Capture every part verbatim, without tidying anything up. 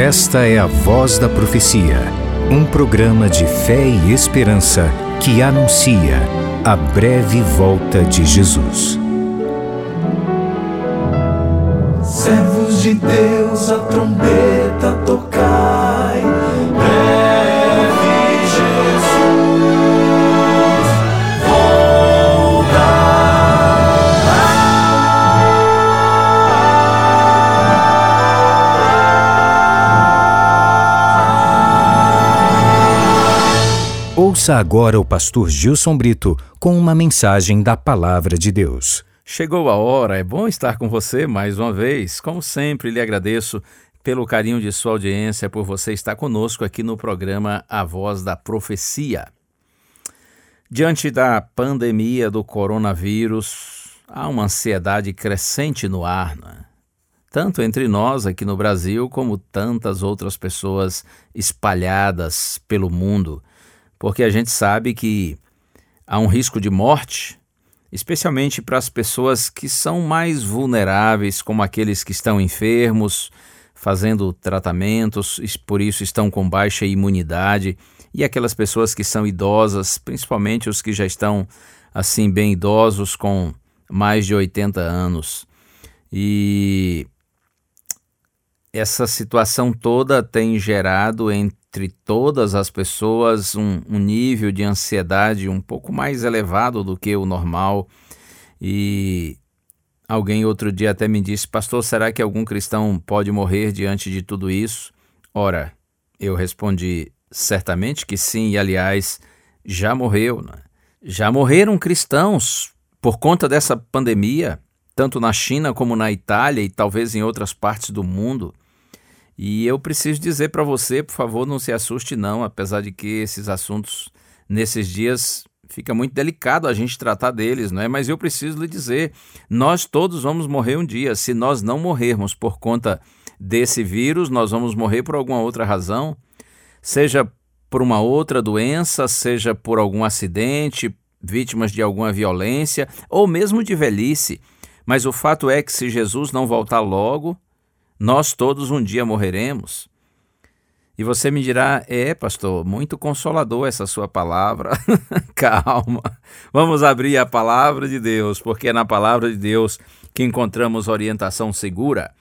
Esta é a Voz da Profecia, um programa de fé e esperança que anuncia a breve volta de Jesus. Servos de Deus, a trombeta tocai, breve Jesus Ouça agora o pastor Gilson Brito com uma mensagem da Palavra de Deus. Chegou a hora, é bom estar com você mais uma vez. Como sempre, lhe agradeço pelo carinho de sua audiência, por você estar conosco aqui no programa A Voz da Profecia. Diante da pandemia do coronavírus, há uma ansiedade crescente no ar, né? Tanto entre nós aqui no Brasil, como tantas outras pessoas espalhadas pelo mundo, porque a gente sabe que há um risco de morte, especialmente para as pessoas que são mais vulneráveis, como aqueles que estão enfermos, fazendo tratamentos, e por isso estão com baixa imunidade, e aquelas pessoas que são idosas, principalmente os que já estão assim bem idosos, com mais de oitenta anos. E essa situação toda tem gerado entre todas as pessoas um, um nível de ansiedade um pouco mais elevado do que o normal. E alguém outro dia até me disse: pastor, será que algum cristão pode morrer diante de tudo isso? Ora, eu respondi: certamente que sim, e aliás, já morreu, né? Já morreram cristãos por conta dessa pandemia, tanto na China como na Itália e talvez em outras partes do mundo. E eu preciso dizer para você, por favor, não se assuste não, apesar de que esses assuntos, nesses dias, fica muito delicado a gente tratar deles, não é? Mas eu preciso lhe dizer, nós todos vamos morrer um dia. Se nós não morrermos por conta desse vírus, nós vamos morrer por alguma outra razão, seja por uma outra doença, seja por algum acidente, vítimas de alguma violência, ou mesmo de velhice. Mas o fato é que se Jesus não voltar logo, nós todos um dia morreremos. E você me dirá: é, pastor, muito consolador essa sua palavra. Calma, vamos abrir a palavra de Deus, porque é na palavra de Deus que encontramos orientação segura.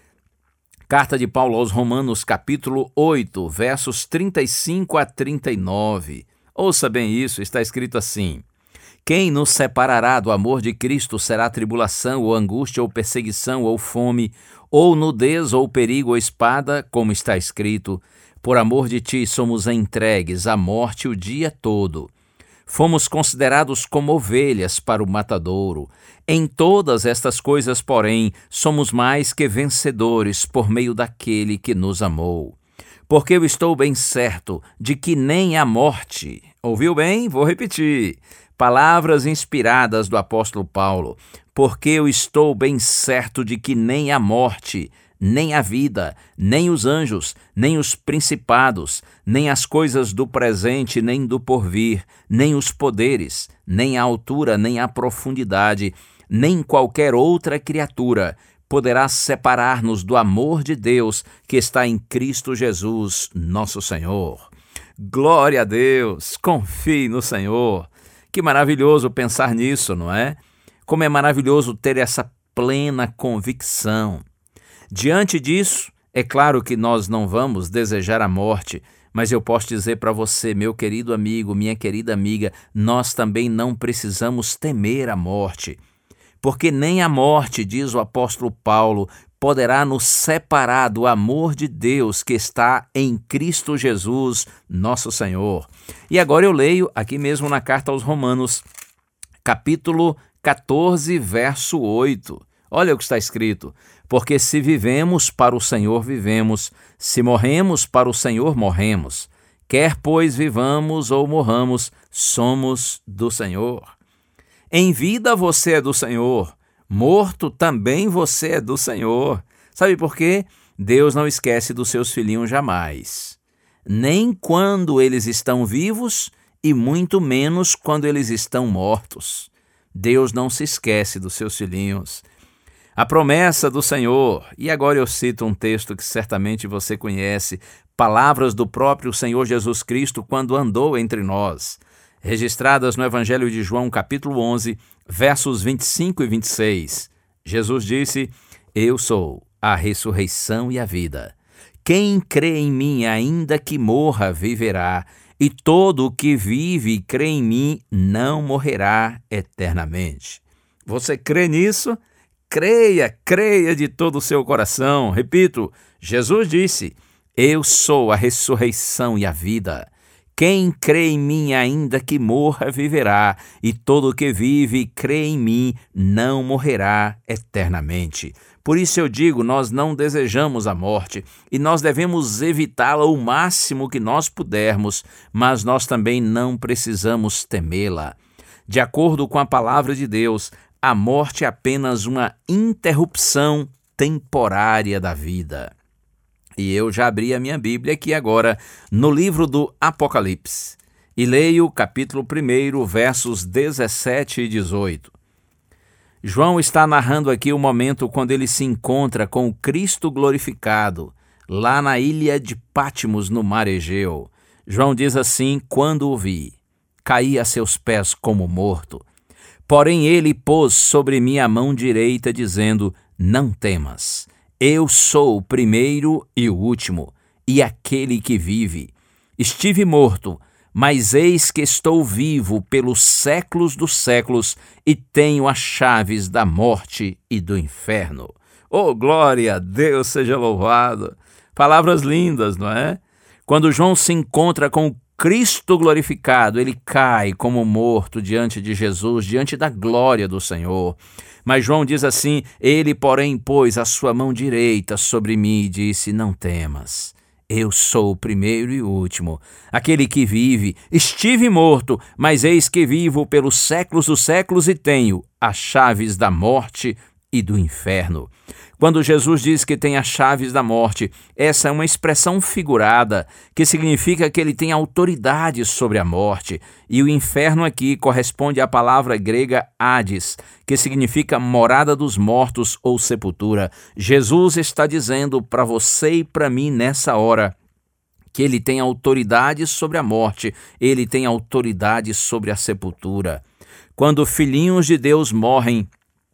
Carta de Paulo aos Romanos, capítulo oito, versos trinta e cinco a trinta e nove. Ouça bem isso, está escrito assim: quem nos separará do amor de Cristo? Será tribulação, ou angústia, ou perseguição, ou fome, ou nudez, ou perigo, ou espada, como está escrito: por amor de ti somos entregues à morte o dia todo. Fomos considerados como ovelhas para o matadouro. Em todas estas coisas, porém, somos mais que vencedores por meio daquele que nos amou. Porque eu estou bem certo de que nem a morte... Ouviu bem? Vou repetir. Palavras inspiradas do apóstolo Paulo. Porque eu estou bem certo de que nem a morte, nem a vida, nem os anjos, nem os principados, nem as coisas do presente, nem do porvir, nem os poderes, nem a altura, nem a profundidade, nem qualquer outra criatura poderá separar-nos do amor de Deus que está em Cristo Jesus, nosso Senhor. Glória a Deus! Confie no Senhor. Que maravilhoso pensar nisso, não é? Como é maravilhoso ter essa plena convicção. Diante disso, é claro que nós não vamos desejar a morte, mas eu posso dizer para você, meu querido amigo, minha querida amiga, nós também não precisamos temer a morte, porque nem a morte, diz o apóstolo Paulo, poderá nos separar do amor de Deus que está em Cristo Jesus, nosso Senhor. E agora eu leio aqui mesmo na carta aos Romanos, capítulo catorze, verso oito. Olha o que está escrito: porque se vivemos, para o Senhor vivemos, se morremos, para o Senhor morremos. Quer, pois, vivamos ou morramos, somos do Senhor. Em vida você é do Senhor, morto também você é do Senhor. Sabe por quê? Deus não esquece dos seus filhinhos jamais. Nem quando eles estão vivos e muito menos quando eles estão mortos. Deus não se esquece dos seus filhinhos. A promessa do Senhor, e agora eu cito um texto que certamente você conhece, palavras do próprio Senhor Jesus Cristo quando andou entre nós, registradas no Evangelho de João, capítulo onze, versos vinte e cinco e vinte e seis. Jesus disse: Eu sou a ressurreição e a vida. Quem crê em mim, ainda que morra, viverá, e todo o que vive e crê em mim não morrerá eternamente. Você crê nisso? Creia, creia de todo o seu coração. Repito, Jesus disse: Eu sou a ressurreição e a vida. Quem crê em mim, ainda que morra, viverá, e todo o que vive e crê em mim não morrerá eternamente. Por isso eu digo, nós não desejamos a morte, e nós devemos evitá-la o máximo que nós pudermos, mas nós também não precisamos temê-la. De acordo com a palavra de Deus, a morte é apenas uma interrupção temporária da vida. E eu já abri a minha Bíblia aqui agora no livro do Apocalipse e leio o capítulo um, versos dezessete e dezoito. João está narrando aqui o momento quando ele se encontra com o Cristo glorificado, lá na ilha de Patmos, no mar Egeu. João diz assim: Quando o vi, caí a seus pés como morto. Porém ele pôs sobre mim a mão direita, dizendo: Não temas. Eu sou o primeiro e o último, e aquele que vive. Estive morto, mas eis que estou vivo pelos séculos dos séculos, e tenho as chaves da morte e do inferno. Oh, glória a Deus, seja louvado! Palavras lindas, não é? Quando João se encontra com o Cristo glorificado, ele cai como morto diante de Jesus, diante da glória do Senhor. Mas João diz assim: Ele, porém, pôs a sua mão direita sobre mim e disse: Não temas. Eu sou o primeiro e o último, aquele que vive. Estive morto, mas eis que vivo pelos séculos dos séculos e tenho as chaves da morte e do inferno. Quando Jesus diz que tem as chaves da morte, essa é uma expressão figurada, que significa que ele tem autoridade sobre a morte. E o inferno aqui corresponde à palavra grega Hades, que significa morada dos mortos ou sepultura. Jesus está dizendo para você e para mim nessa hora que ele tem autoridade sobre a morte, ele tem autoridade sobre a sepultura. Quando filhinhos de Deus morrem,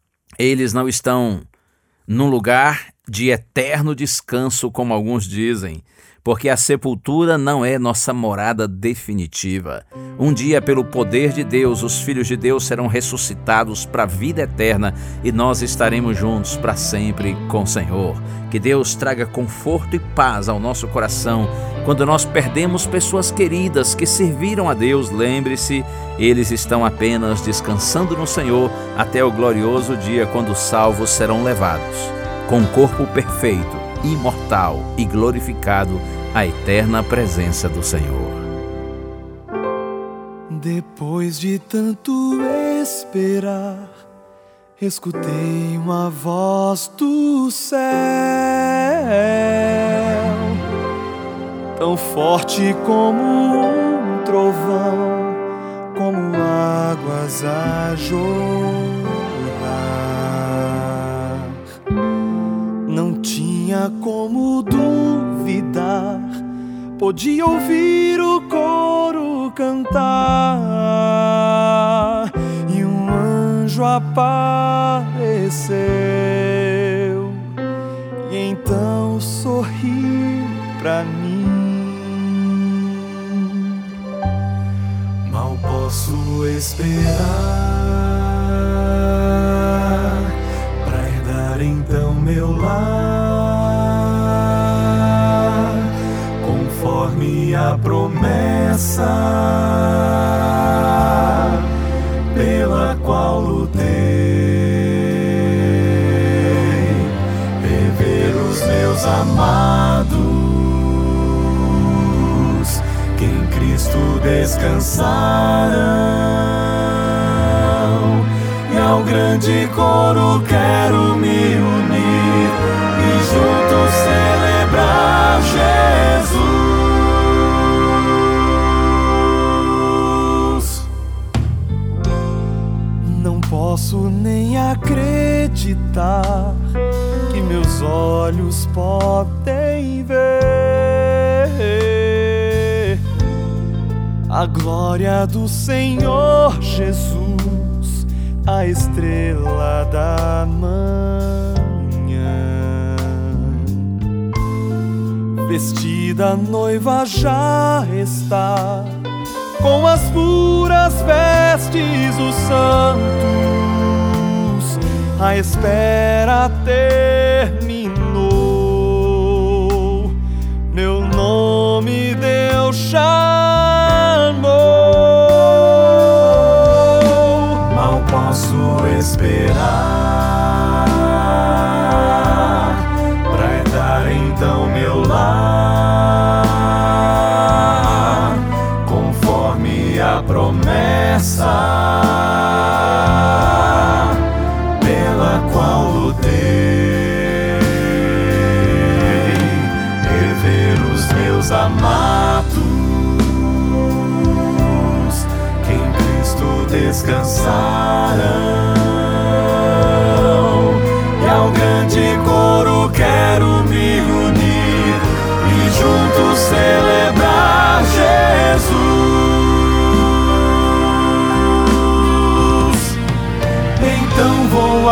eles não estão num lugar de eterno descanso, como alguns dizem, porque a sepultura não é nossa morada definitiva. Um dia, pelo poder de Deus, os filhos de Deus serão ressuscitados para a vida eterna e nós estaremos juntos para sempre com o Senhor. Que Deus traga conforto e paz ao nosso coração. Quando nós perdemos pessoas queridas que serviram a Deus, lembre-se, eles estão apenas descansando no Senhor até o glorioso dia quando os salvos serão levados, com corpo perfeito, imortal e glorificado, à eterna presença do Senhor. Depois de tanto esperar, escutei uma voz do céu, tão forte como um trovão, como águas a jorrar. Não tinha como duvidar, podia ouvir o coro cantar, e um anjo apareceu, e então sorriu pra mim. Mal posso esperar pra herdar então meu lar, conforme a promessa pela qual lutei, rever os meus amados que em Cristo descansarão, e ao grande coro quero me unir e juntos celebrar Jesus. Não posso nem acreditar olhos podem ver a glória do Senhor Jesus, a estrela da manhã. Vestida a noiva já está, com as puras vestes os santos, a espera terminou, meu nome Deus chamou. Mal posso esperar pra entrar então meu lar, conforme a promessa pela qual lutei, rever os meus amados que em Cristo descansarão, e ao grande coro quero me unir e juntos celebrar Jesus. Então vou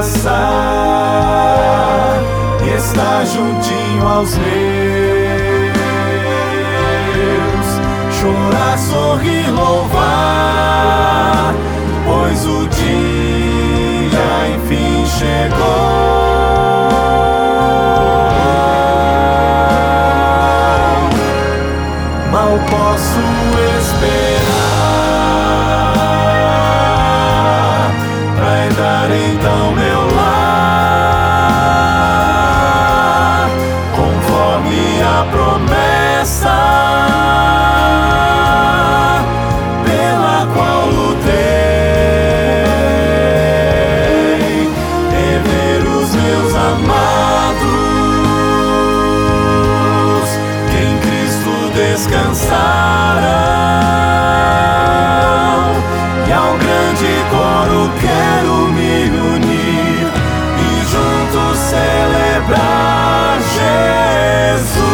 abraçar e estar juntinho aos meus, chorar, sorrir, louvar, pois o dia enfim chegou. Mal posso esperar pra entrar então meu lar, conforme a promessa pela qual lutei, rever os meus amados que em Cristo descansarão, e ao grande coro quero me unir e juntos celebrar Jesus.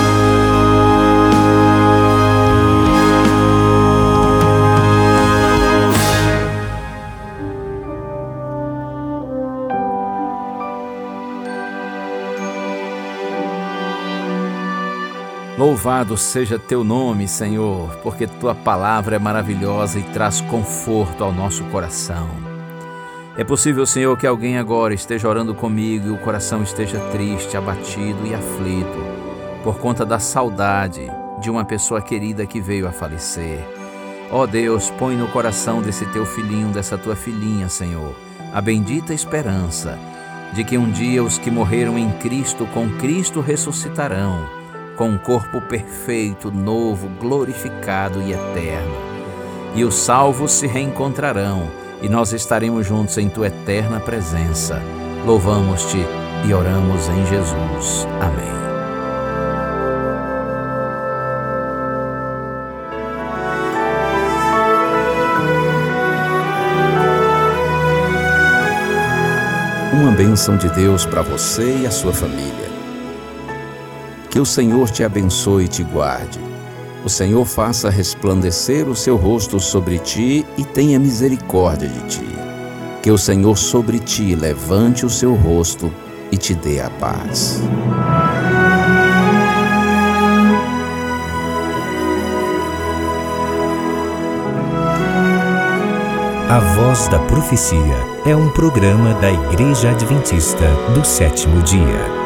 Louvado seja teu nome, Senhor, porque tua palavra é maravilhosa e traz conforto ao nosso coração. É possível, Senhor, que alguém agora esteja orando comigo e o coração esteja triste, abatido e aflito por conta da saudade de uma pessoa querida que veio a falecer. Ó Deus, põe no coração desse teu filhinho, dessa tua filhinha, Senhor, a bendita esperança de que um dia os que morreram em Cristo com Cristo ressuscitarão, com um corpo perfeito, novo, glorificado e eterno. E os salvos se reencontrarão, e nós estaremos juntos em tua eterna presença. Louvamos-te e oramos em Jesus. Amém. Uma bênção de Deus para você e a sua família. Que o Senhor te abençoe e te guarde. O Senhor faça resplandecer o seu rosto sobre ti e tenha misericórdia de ti. Que o Senhor sobre ti levante o seu rosto e te dê a paz. A Voz da Profecia é um programa da Igreja Adventista do Sétimo Dia.